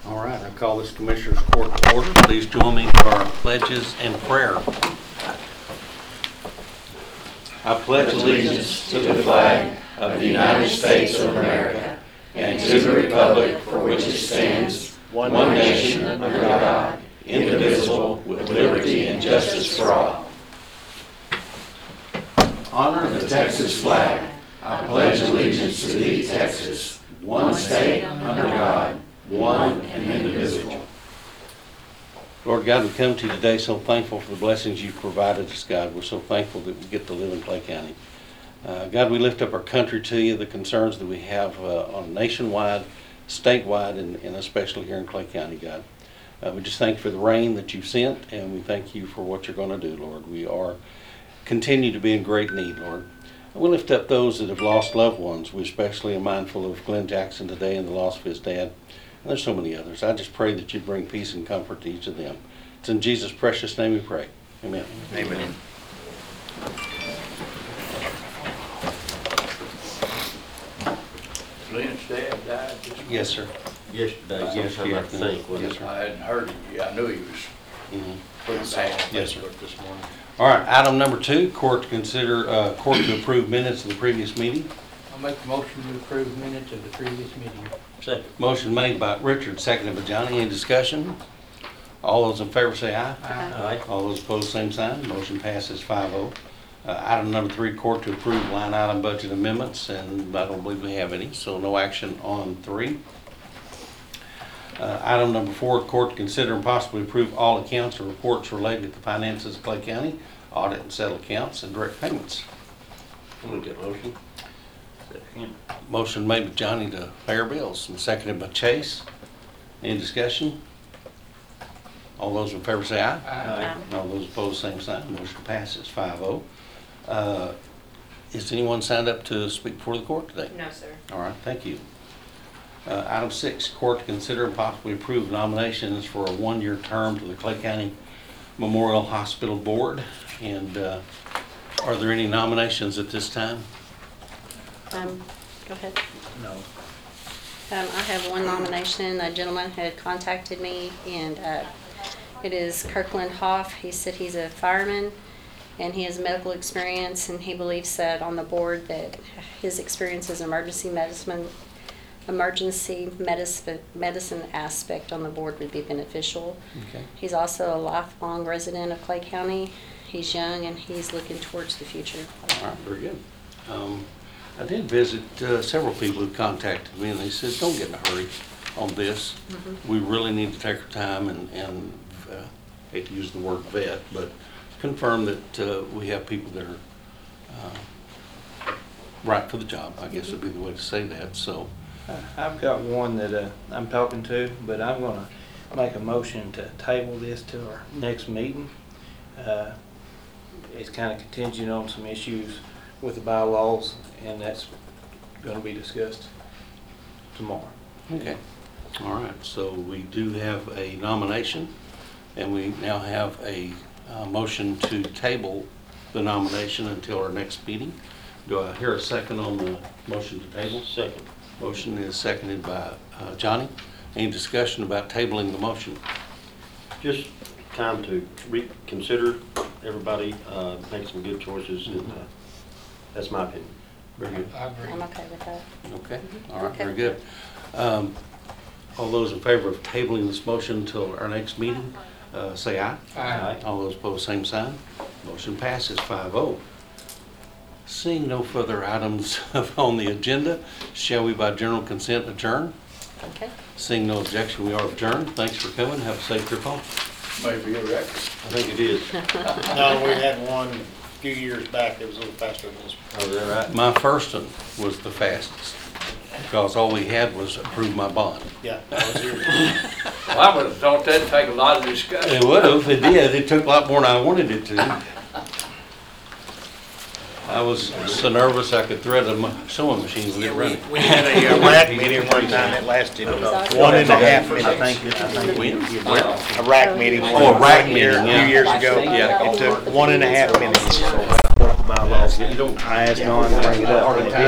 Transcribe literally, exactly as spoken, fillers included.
All right, I call this Commissioners Court to order. Please join me for our pledges and prayer. I pledge allegiance to the flag of the United States of America and to the republic for which it stands, one nation under God, indivisible, with liberty and justice for all. Honor the Texas flag. I pledge allegiance to thee, Texas, one state under God, one and indivisible. Lord God, we come to you today so thankful for the blessings you've provided us, God. We're so thankful that we get to live in Clay County. Uh, God, we lift up our country to you, the concerns that we have uh, on nationwide, statewide, and, and especially here in Clay County, God. Uh, we just thank you for the rain that you've sent, and we thank you for what you're going to do, Lord. We are continue to be in great need, Lord. And we lift up those that have lost loved ones. We especially are mindful of Glenn Jackson today and the loss of his dad. And there's so many others. I just pray that you bring peace and comfort to each of them. It's in Jesus' precious name we pray. Amen. Amen. Glenn's dad died this morning. Yes, sir. Yesterday, Yes, sometime, I yes, think, wasn't yes, it? sir. I hadn't heard him yet. I knew he was Mhm. pretty bad. Yes, sir. This morning. All right, item number two, court to consider, uh, court to approve minutes of the previous meeting. I'll make a motion to approve minutes of the previous meeting. Second. Motion made by Richard, seconded by Johnny. Any discussion? All those in favor say aye. Aye. All those opposed, same sign. Motion passes five oh. Uh, Item number three, court to approve line item budget amendments, and I don't believe we have any, so no action on three. Uh, Item number four, court to consider and possibly approve all accounts or reports related to the finances of Clay County, audit and settle accounts, and direct payments. I'm gonna get a motion. Second. Motion made by Johnny to pay our bills, and seconded by Chase. Any discussion? All those in favor say aye. Aye. All those opposed, same sign. Motion passes five oh. Uh, Is anyone signed up to speak before the court today? No, sir. All right, thank you. Uh, Item six, court to consider and possibly approve nominations for a one-year term to the Clay County Memorial Hospital Board. And uh, are there any nominations at this time? Um, go ahead. No. Um, I have one nomination. A gentleman had contacted me, and uh, it is Kirkland Hoff. He said he's a fireman, and he has medical experience, and he believes that on the board that his experience as emergency medicine, emergency medicine, medicine aspect on the board would be beneficial. Okay. He's also a lifelong resident of Clay County. He's young, and he's looking towards the future. All right, very good. Um, I did visit uh, several people who contacted me, and they said, don't get in a hurry on this. We really need to take our time and, and uh, hate to use the word vet, but confirm that uh, we have people that are uh, right for the job, I guess would be the way to say that. So, I've got one that uh, I'm talking to, but I'm gonna make a motion to table this to our next meeting. Uh, It's kind of contingent on some issues with the bylaws, and that's gonna be discussed tomorrow. okay. All right, so we do have a nomination, and we now have a uh, motion to table the nomination until our next meeting. Do I hear a second on the motion to table? Second. Motion is seconded by uh, Johnny. Any discussion about tabling the motion? Just time to reconsider. Everybody uh, make some good choices, and uh, that's my opinion. Very good. I agree. I'm okay with that. Okay, all right, Okay. very good. Um, All those in favor of tabling this motion until our next meeting, uh, say aye. Aye. All those opposed, same sign. Motion passes five oh. Seeing no further items on the agenda, shall we by general consent adjourn? Okay. Seeing no objection, we are adjourned. Thanks for coming. Have a safe trip home. Maybe a record. I think it is. No, we had one a few years back that was a little faster than this. Oh, is that right? My first one was the fastest, because all we had was approve my bond. Yeah, that was yours. Well, I would have thought that'd take a lot of discussion. It would have, it did. It took a lot more than I wanted it to. I was so nervous I could thread a mu- sewing machine with it running. We had a uh, rack meeting one time that lasted one and a half minutes. I think, I think we, A rack meeting. Oh, a rack one year- meeting, A yeah. few years ago. Yeah. It took one and a half minutes. You don't- I asked Don to bring it up.